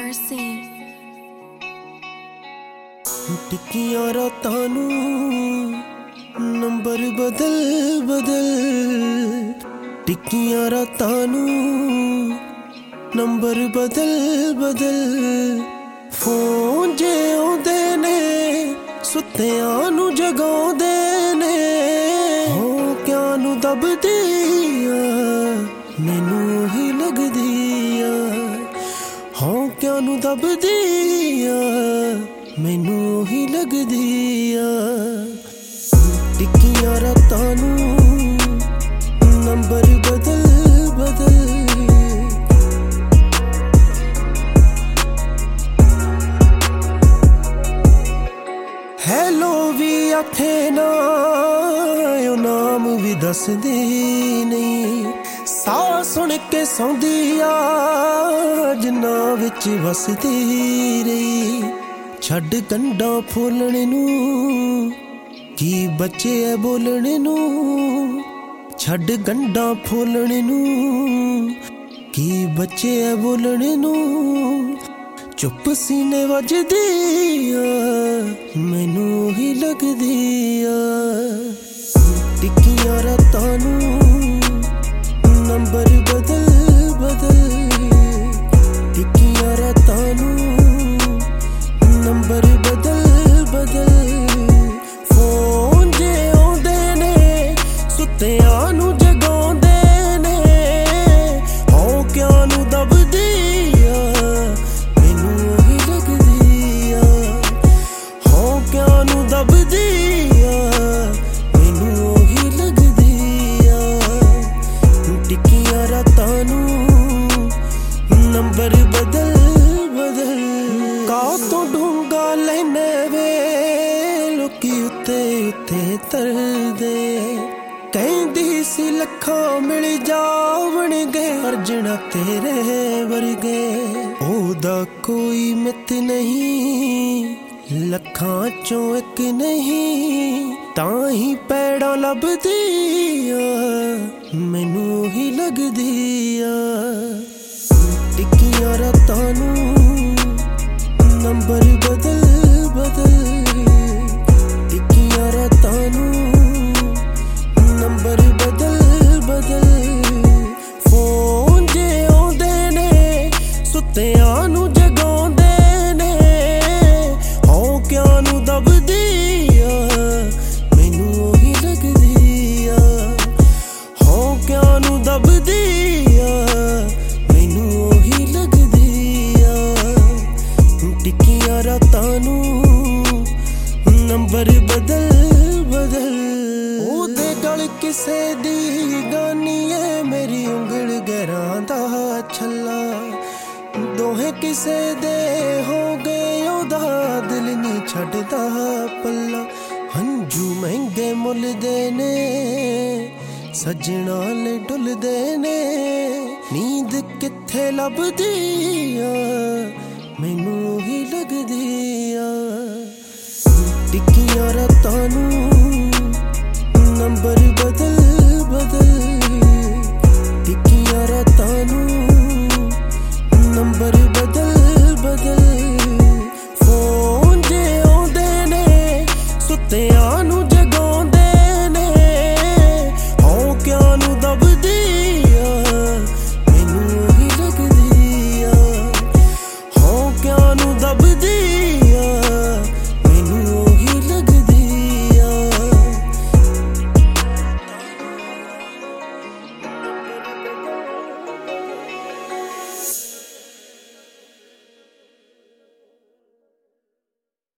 mercy. टिक्कियां रातां नूं number बदल बदल, टिक्कियां रातां नूं नंबर बदल बदल। फोन जे आउंदे ने सुत्तियां नूं जगाउंदे ने, होकियां नूं दबदी आ मैनू ही लगदी आ, होकियां नूं दबदी आ मैनू ही लगदी आ। टिक्कियां रातां नूं नंबर बदल बदल। हैलो भी आखे ना ओ नाम भी दसदी नहीं, साह सुन के सौंदी आ जिन्ना विच वसदी रही। छड्ड गंढां फुलण नूं की बचे है बोलण नूं, छड्ड गंढां फुलण नूं की बचे है बोलण नूं। चुप सीने वजदी आ मैनू ही लगदी आ। टिक्कियां रातां नूं नंबर बदल बदल, टिक्कियां रातां नूं नंबर बदल बदल। फोन जे आउंदे ने सुत्तियां नूं जगाउंदे ने, होकियां नूं दबदी आ मैनू ही लगदी आ, होकियां नूं दबदी आ मैनू ही लगदी आ। टिक्कियां रातां नूं नंबर बदल बदल। काह तो ढूंगा लैने वे लोकी उत्ते उत्ते तरदे, कहंदी सी लखां मिल जावणगे अर्जना तेरे वर्गे। ओदा कोई मित नहीं लखां चों एक नहीं, तां ही पैड़ां लभदी आ मैनू ही लगदी आ। टिक्कियां रातां नूं नंबर बदल बदल, टिक्कियां रातां नूं नंबर बदल बदल। फोन जे आउंदे ने सुत्तियां नूं जगाउंदे ने, होकियां नूं दबदी आ मैनू ही लगदी आ, होकियां नूं दबदी आ मैनू ही लगदी आ। टिक्कियां रातां नूं नंबर बदल बदल। ओदे गल किसे दी गानी है मेरी उंगल गैरां दा छल्ला, दोहे किसे दे हो गए ओदा दिल नी छड्डदा पल्ला। हंजू महंगे मुल दे ने सजना ले डुलदे ने, नींद कित्थे लभदी आ मैनू ही लगदी आ। टिक्कियां रातां नूं नंबर बदल बदल, टिक्कियां रातां नूं नंबर बदल